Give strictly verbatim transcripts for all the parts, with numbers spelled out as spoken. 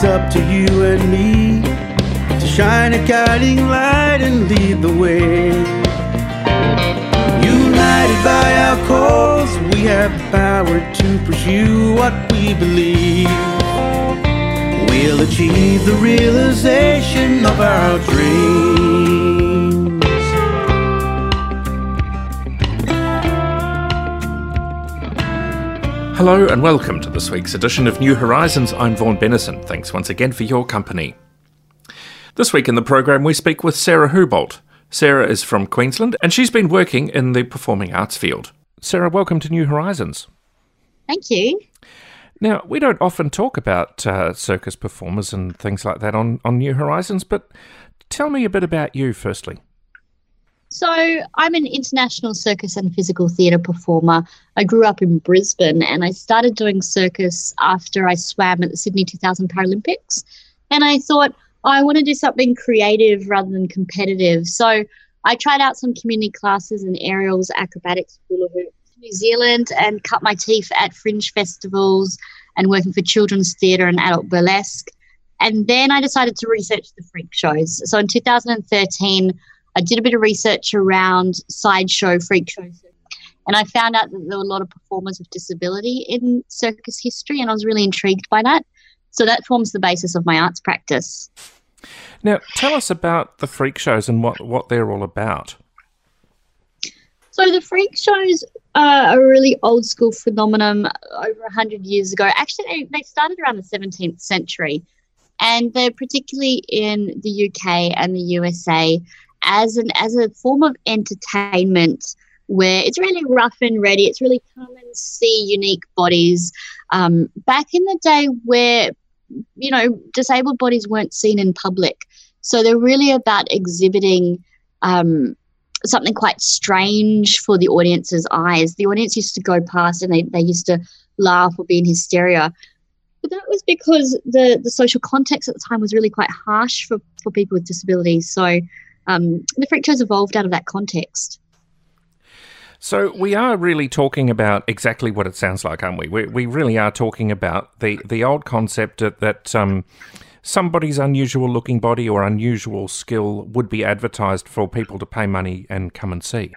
it's up to you and me to shine a guiding light and lead the way. United by our cause, we have the power to pursue what we believe. We'll achieve the realization of our dreams. Hello and welcome to this week's edition of New Horizons. I'm Vaughan Bennison. Thanks once again for your company. This week in the program we speak with Sarah Hubolt. Sarah is from Queensland and she's been working in the performing arts field. Sarah, welcome to New Horizons. Thank you. Now, we don't often talk about uh, circus performers and things like that on, on New Horizons, but tell me a bit about you firstly. So I'm an international circus and physical theatre performer. I grew up in Brisbane and I started doing circus after I swam at the Sydney two thousand Paralympics. And I thought, oh, I want to do something creative rather than competitive. So I tried out some community classes in aerials, acrobatics, hula hoop, New Zealand, and cut my teeth at fringe festivals and working for children's theatre and adult burlesque. And then I decided to research the freak shows. So in two thousand thirteen, I did a bit of research around sideshow freak shows. And I found out that there were a lot of performers with disability in circus history, and I was really intrigued by that. So that forms the basis of my arts practice. Now, tell us about the freak shows and what, what they're all about. So the freak shows are a really old school phenomenon over one hundred years ago. Actually, they, they started around the seventeenth century, and they're particularly in the U K and the U S A as an as a form of entertainment where it's really rough and ready. It's really come and see unique bodies. Um, back in the day where, you know, disabled bodies weren't seen in public. So they're really about exhibiting um something quite strange for the audience's eyes. The audience used to go past and they, they used to laugh or be in hysteria. But that was because the, the social context at the time was really quite harsh for, for people with disabilities. So um, the freak shows evolved out of that context. So we are really talking about exactly what it sounds like, aren't we? We, we really are talking about the, the old concept that... that um, somebody's unusual-looking body or unusual skill would be advertised for people to pay money and come and see.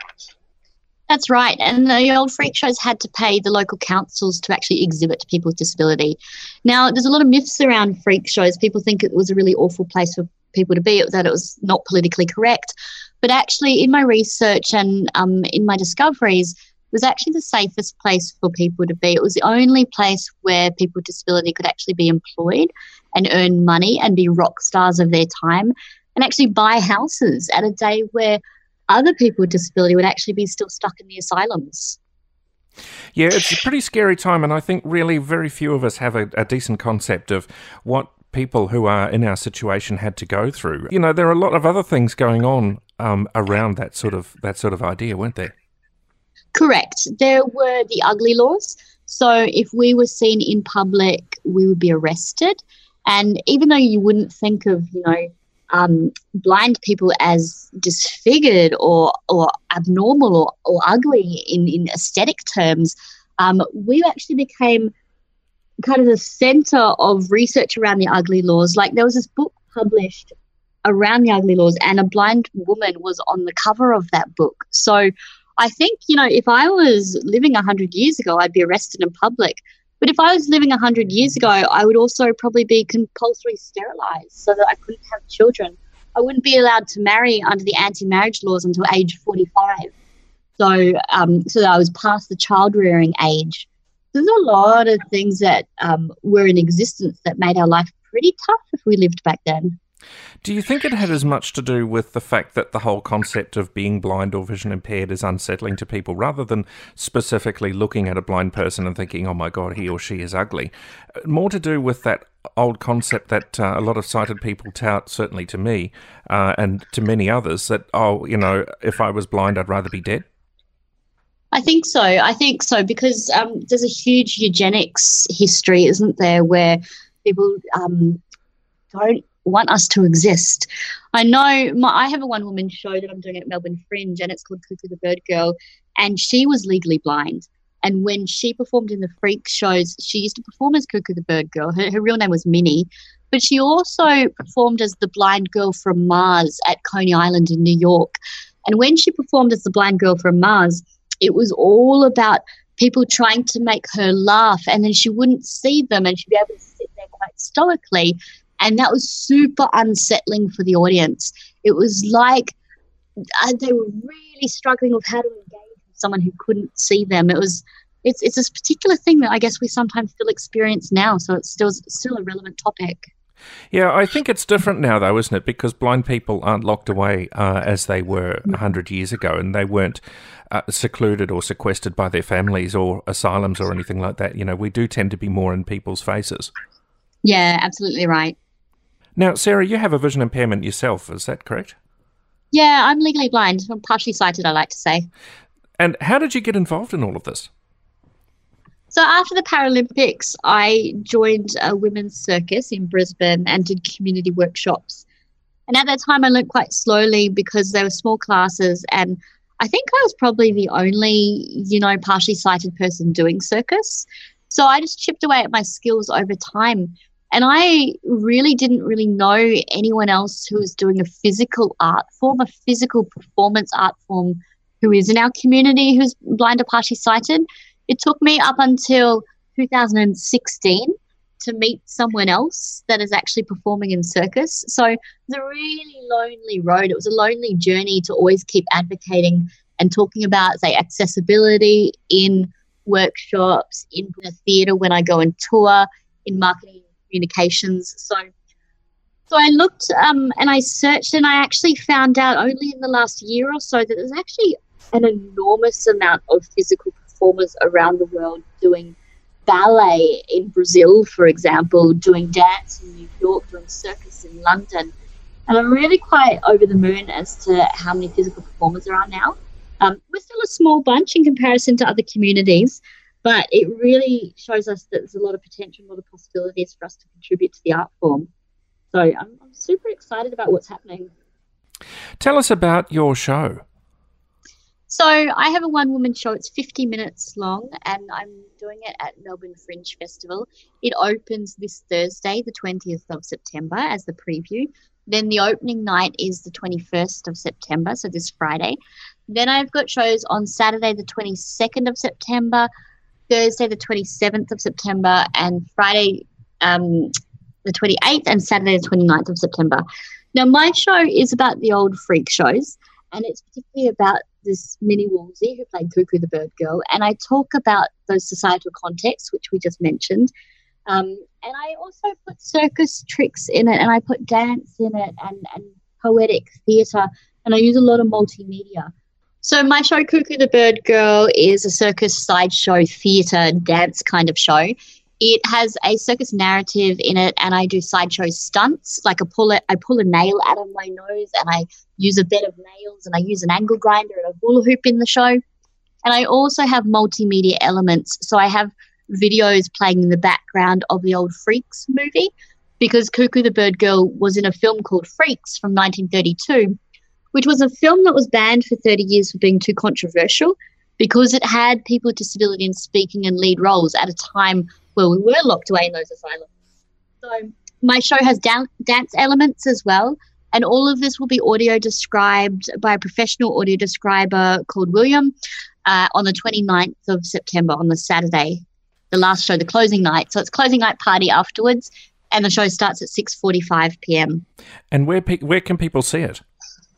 That's right. And the old freak shows had to pay the local councils to actually exhibit to people with disability. Now, there's a lot of myths around freak shows. People think it was a really awful place for people to be, that it was not politically correct. But actually, in my research and um, in my discoveries, it was actually the safest place for people to be. It was the only place where people with disability could actually be employed and earn money and be rock stars of their time and actually buy houses at a day where other people with disability would actually be still stuck in the asylums. Yeah, it's a pretty scary time, and I think really very few of us have a, a decent concept of what people who are in our situation had to go through. You know, there are a lot of other things going on um, around that sort of that sort of idea, weren't there? Correct. There were the ugly laws. So if we were seen in public, we would be arrested. And even though you wouldn't think of, you know, um, blind people as disfigured or or abnormal or, or ugly in, in aesthetic terms, um, we actually became kind of the centre of research around the ugly laws. Like there was this book published around the ugly laws and a blind woman was on the cover of that book. So I think, you know, if I was living one hundred years ago, I'd be arrested in public. But if I was living one hundred years ago, I would also probably be compulsory sterilised so that I couldn't have children. I wouldn't be allowed to marry under the anti-marriage laws until age forty-five. So, um, so that I was past the child-rearing age. There's a lot of things that um, were in existence that made our life pretty tough if we lived back then. Do you think it had as much to do with the fact that the whole concept of being blind or vision impaired is unsettling to people, rather than specifically looking at a blind person and thinking, oh my God, he or she is ugly? More to do with that old concept that uh, a lot of sighted people tout, certainly to me uh, and to many others, that, oh, you know, if I was blind, I'd rather be dead? I think so. I think so because um, there's a huge eugenics history, isn't there, where people um, don't want us to exist. I know my, I have a one-woman show that I'm doing at Melbourne Fringe, and it's called Cuckoo the Bird Girl, and she was legally blind. And when she performed in the freak shows, she used to perform as Cuckoo the Bird Girl. Her, her real name was Minnie, But she also performed as the blind girl from Mars at Coney Island in New York. And when she performed as the blind girl from Mars, it was all about people trying to make her laugh, and then she wouldn't see them and she'd be able to sit there quite stoically. And that was super unsettling for the audience. It was like uh, they were really struggling with how to engage with someone who couldn't see them. It was it's it's this particular thing that I guess we sometimes still experience now, so it's still still a relevant topic. Yeah, I think it's different now, though, isn't it? Because blind people aren't locked away uh, as they were one hundred years ago, and they weren't uh, secluded or sequestered by their families or asylums or anything like that. You know, we do tend to be more in people's faces. Yeah, absolutely right. Now, Sarah, you have a vision impairment yourself, is that correct? Yeah, I'm legally blind. I'm partially sighted, I like to say. And how did you get involved in all of this? So after the Paralympics, I joined a women's circus in Brisbane and did community workshops. And at that time, I learned quite slowly because they were small classes, and I think I was probably the only, you know, partially sighted person doing circus. So I just chipped away at my skills over time. And I really didn't really know anyone else who was doing a physical art form, a physical performance art form, who is in our community who's blind or partially sighted. It took me up until two thousand sixteen to meet someone else that is actually performing in circus. So it was a really lonely road. It was a lonely journey to always keep advocating and talking about, say, accessibility in workshops, in the theatre when I go and tour, in marketing and communications. So so I looked um, and I searched, and I actually found out only in the last year or so that there's actually an enormous amount of physical performers around the world doing ballet in Brazil, for example, doing dance in New York, doing circus in London. And I'm really quite over the moon as to how many physical performers there are now. Um, we're still a small bunch in comparison to other communities, but it really shows us that there's a lot of potential, a lot of possibilities for us to contribute to the art form. So I'm, I'm super excited about what's happening. Tell us about your show. So I have a one-woman show. It's fifty minutes long, and I'm doing it at Melbourne Fringe Festival. It opens this Thursday, the twentieth of September, as the preview. Then the opening night is the twenty-first of September, so this Friday. Then I've got shows on Saturday, the twenty-second of September, Thursday, the twenty-seventh of September, and Friday, um, the twenty-eighth, and Saturday, the twenty-ninth of September. Now, my show is about the old freak shows, and it's particularly about this Minnie Woolsey who played Cuckoo the Bird Girl, and I talk about those societal contexts which we just mentioned, um, and I also put circus tricks in it, and I put dance in it, and, and poetic theatre, and I use a lot of multimedia. So my show Cuckoo the Bird Girl is a circus sideshow theatre dance kind of show. It has a circus narrative in it, and I do sideshow stunts. Like I pull it, I pull a nail out of my nose, and I use a bed of nails, and I use an angle grinder and a hula hoop in the show. And I also have multimedia elements. So I have videos playing in the background of the old Freaks movie, because Cuckoo the Bird Girl was in a film called Freaks from nineteen thirty-two, which was a film that was banned for thirty years for being too controversial, because it had people with disability in speaking and lead roles at a time where we were locked away in those asylums. So my show has dan- dance elements as well, and all of this will be audio described by a professional audio describer called William uh, on the twenty-ninth of September, on the Saturday, the last show, the closing night. So it's closing night party afterwards, and the show starts at six forty-five p.m. And where pe- where can people see it?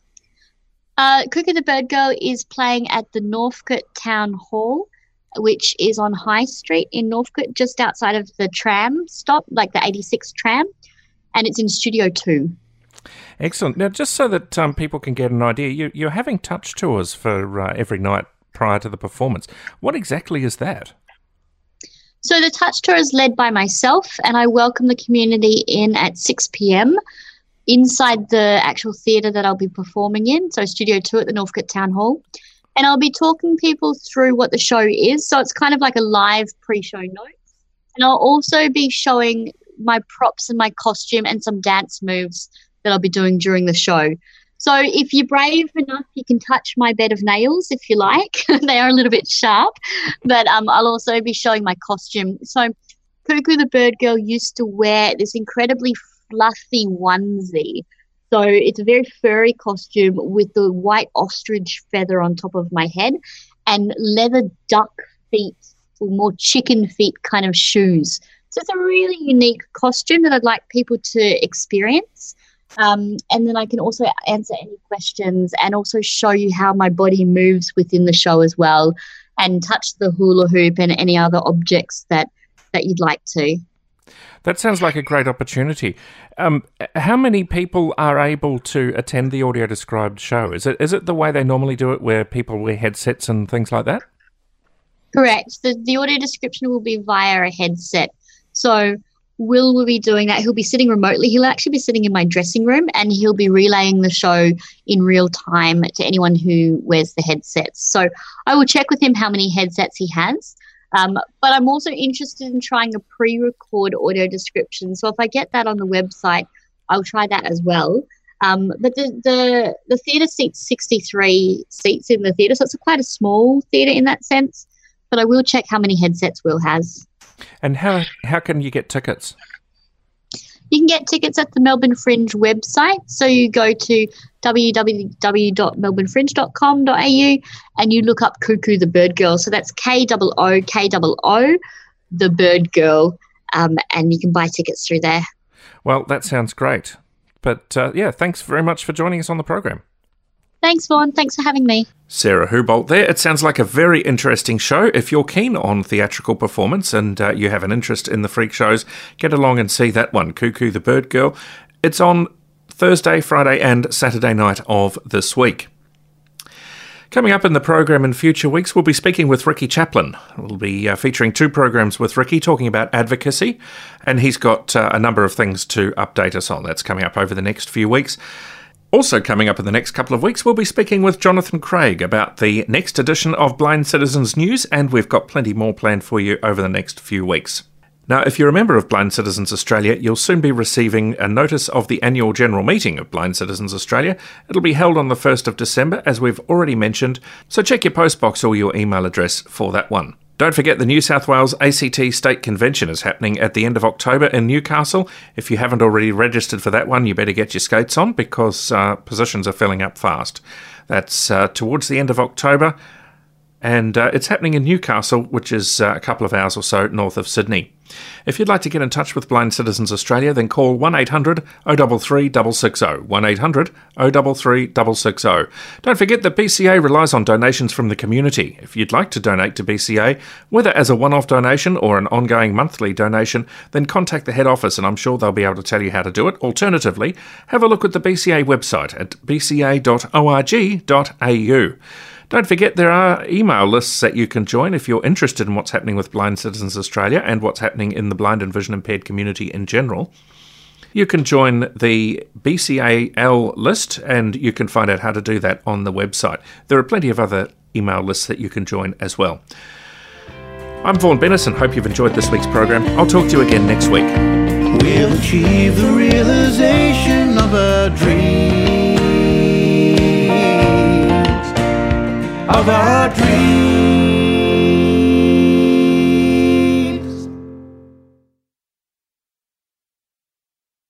Uh, Cuckoo the Bird Girl is playing at the Northcote Town Hall, which is on High Street in Northcote, just outside of the tram stop, like the eighty-six tram, and it's in Studio two. Excellent. Now, just so that um, people can get an idea, you, you're having touch tours for uh, every night prior to the performance. What exactly is that? So the touch tour is led by myself, and I welcome the community in at six p.m. inside the actual theatre that I'll be performing in, so Studio two at the Northcote Town Hall. And I'll be talking people through what the show is. So it's kind of like a live pre-show notes. And I'll also be showing my props and my costume and some dance moves that I'll be doing during the show. So if you're brave enough, you can touch my bed of nails if you like. They are a little bit sharp. But um, I'll also be showing my costume. So Cuckoo the Bird Girl used to wear this incredibly fluffy onesie. So it's a very furry costume with the white ostrich feather on top of my head and leather duck feet or more chicken feet kind of shoes. So it's a really unique costume that I'd like people to experience. Um, and then I can also answer any questions and also show you how my body moves within the show as well, and touch the hula hoop and any other objects that, that you'd like to. That sounds like a great opportunity. Um, how many people are able to attend the audio described show? Is it is it the way they normally do it, where people wear headsets and things like that? Correct. The, the audio description will be via a headset. So Will will be doing that. He'll be sitting remotely. He'll actually be sitting in my dressing room, and he'll be relaying the show in real time to anyone who wears the headsets. So I will check with him how many headsets he has. Um, but I'm also interested in trying a pre-record audio description. So if I get that on the website, I'll try that as well. Um, but the, the, the theatre seats sixty-three seats in the theatre, so it's a quite a small theatre in that sense. But I will check how many headsets Will has. And how how can you get tickets? You can get tickets at the Melbourne Fringe website. So you go to w w w dot melbourne fringe dot com dot a u and you look up Cuckoo the Bird Girl. So that's K O O K O O, the Bird Girl, um, and you can buy tickets through there. Well, that sounds great. But, uh, yeah, thanks very much for joining us on the program. Thanks, Vaughan. Thanks for having me. Sarah Hubolt there. It sounds like a very interesting show. If you're keen on theatrical performance and uh, you have an interest in the freak shows, get along and see that one, Cuckoo the Bird Girl. It's on Thursday, Friday and Saturday night of this week. Coming up in the program in future weeks, we'll be speaking with Ricky Chaplin. We'll be uh, featuring two programs with Ricky talking about advocacy, and he's got uh, a number of things to update us on. That's coming up over the next few weeks. Also coming up in the next couple of weeks, we'll be speaking with Jonathan Craig about the next edition of Blind Citizens News, and we've got plenty more planned for you over the next few weeks. Now, if you're a member of Blind Citizens Australia, you'll soon be receiving a notice of the annual general meeting of Blind Citizens Australia. It'll be held on the first of December, as we've already mentioned, so check your postbox or your email address for that one. Don't forget the New South Wales A C T State Convention is happening at the end of October in Newcastle. If you haven't already registered for that one, you better get your skates on because uh, positions are filling up fast. That's uh, towards the end of October, and uh, it's happening in Newcastle, which is uh, a couple of hours or so north of Sydney. If you'd like to get in touch with Blind Citizens Australia, then call one eight hundred oh three three six six zero, one eight hundred oh three three six six zero. Don't forget that B C A relies on donations from the community. If you'd like to donate to B C A, whether as a one-off donation or an ongoing monthly donation, then contact the head office and I'm sure they'll be able to tell you how to do it. Alternatively, have a look at the B C A website at b c a dot org dot a u. Don't forget there are email lists that you can join if you're interested in what's happening with Blind Citizens Australia and what's happening in the blind and vision impaired community in general. You can join the B C A L list and you can find out how to do that on the website. There are plenty of other email lists that you can join as well. I'm Vaughan Bennison. Hope you've enjoyed this week's program. I'll talk to you again next week. We'll achieve the realization of a dream. Of our